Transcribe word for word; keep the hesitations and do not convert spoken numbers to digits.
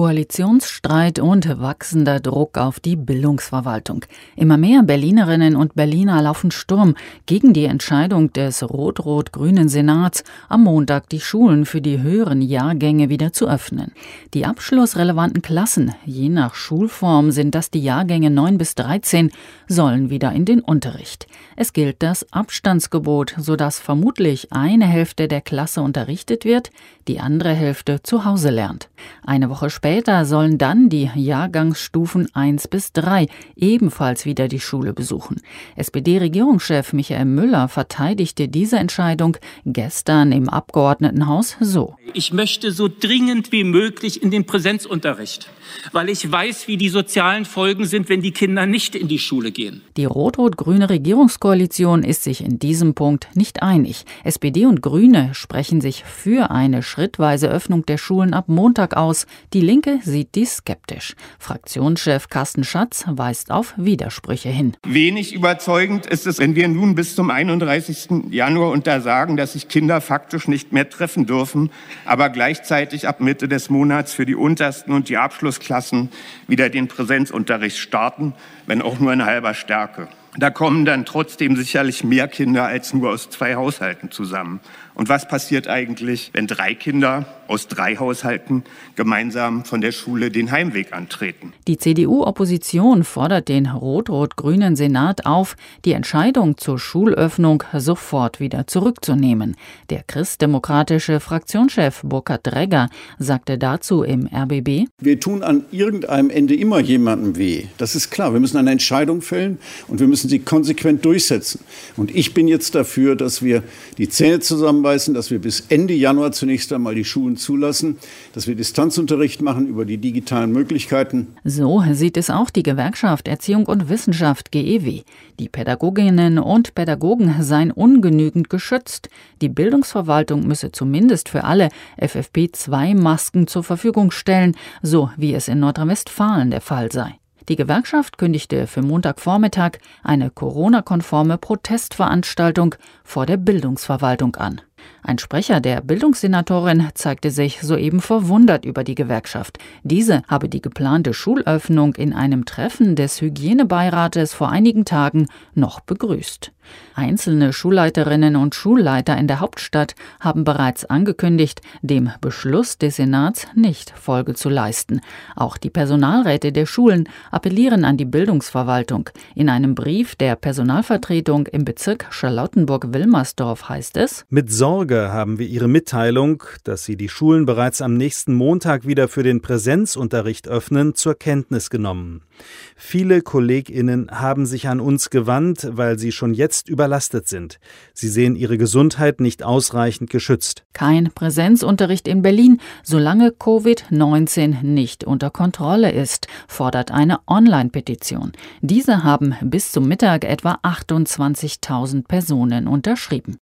Koalitionsstreit und wachsender Druck auf die Bildungsverwaltung. Immer mehr Berlinerinnen und Berliner laufen Sturm gegen die Entscheidung des rot-rot-grünen Senats, am Montag die Schulen für die höheren Jahrgänge wieder zu öffnen. Die abschlussrelevanten Klassen, je nach Schulform sind das die Jahrgänge neun bis dreizehn, sollen wieder in den Unterricht. Es gilt das Abstandsgebot, sodass vermutlich eine Hälfte der Klasse unterrichtet wird, die andere Hälfte zu Hause lernt. Eine Woche später sollen dann die Jahrgangsstufen eins bis drei ebenfalls wieder die Schule besuchen. S P D-Regierungschef Michael Müller verteidigte diese Entscheidung gestern im Abgeordnetenhaus so. Ich möchte so dringend wie möglich in den Präsenzunterricht, weil ich weiß, wie die sozialen Folgen sind, wenn die Kinder nicht in die Schule gehen. Die rot-rot-grüne Regierungskoalition ist sich in diesem Punkt nicht einig. S P D und Grüne sprechen sich für eine schrittweise Öffnung der Schulen ab Montag aus. Die Linke sieht dies skeptisch. Fraktionschef Carsten Schatz weist auf Widersprüche hin. Wenig überzeugend ist es, wenn wir nun bis zum einunddreißigsten Januar untersagen, dass sich Kinder faktisch nicht mehr treffen dürfen, aber gleichzeitig ab Mitte des Monats für die untersten und die Abschlussklassen wieder den Präsenzunterricht starten, wenn auch nur in halber Stärke. Da kommen dann trotzdem sicherlich mehr Kinder als nur aus zwei Haushalten zusammen. Und was passiert eigentlich, wenn drei Kinder aus drei Haushalten gemeinsam von der Schule den Heimweg antreten? Die C D U-Opposition fordert den rot-rot-grünen Senat auf, die Entscheidung zur Schulöffnung sofort wieder zurückzunehmen. Der christdemokratische Fraktionschef Burkhard Dregger sagte dazu im R B B: Wir tun an irgendeinem Ende immer jemandem weh. Das ist klar. Wir müssen eine Entscheidung fällen und wir müssen sie konsequent durchsetzen. Und ich bin jetzt dafür, dass wir die Zähne zusammenbeißen, dass wir bis Ende Januar zunächst einmal die Schulen zulassen, dass wir Distanzunterricht machen über die digitalen Möglichkeiten. So sieht es auch die Gewerkschaft Erziehung und Wissenschaft G E W. Die Pädagoginnen und Pädagogen seien ungenügend geschützt. Die Bildungsverwaltung müsse zumindest für alle F F P zwei Masken zur Verfügung stellen, so wie es in Nordrhein-Westfalen der Fall sei. Die Gewerkschaft kündigte für Montagvormittag eine Corona-konforme Protestveranstaltung vor der Bildungsverwaltung an. Ein Sprecher der Bildungssenatorin zeigte sich soeben verwundert über die Gewerkschaft. Diese habe die geplante Schulöffnung in einem Treffen des Hygienebeirates vor einigen Tagen noch begrüßt. Einzelne Schulleiterinnen und Schulleiter in der Hauptstadt haben bereits angekündigt, dem Beschluss des Senats nicht Folge zu leisten. Auch die Personalräte der Schulen appellieren an die Bildungsverwaltung. In einem Brief der Personalvertretung im Bezirk Charlottenburg-Wilmersdorf heißt es: Mit Sorge haben wir Ihre Mitteilung, dass Sie die Schulen bereits am nächsten Montag wieder für den Präsenzunterricht öffnen, zur Kenntnis genommen. Viele KollegInnen haben sich an uns gewandt, weil sie schon jetzt überlastet sind. Sie sehen ihre Gesundheit nicht ausreichend geschützt. Kein Präsenzunterricht in Berlin, solange Covid neunzehn nicht unter Kontrolle ist, fordert eine Online-Petition. Diese haben bis zum Mittag etwa achtundzwanzigtausend Personen unterschrieben.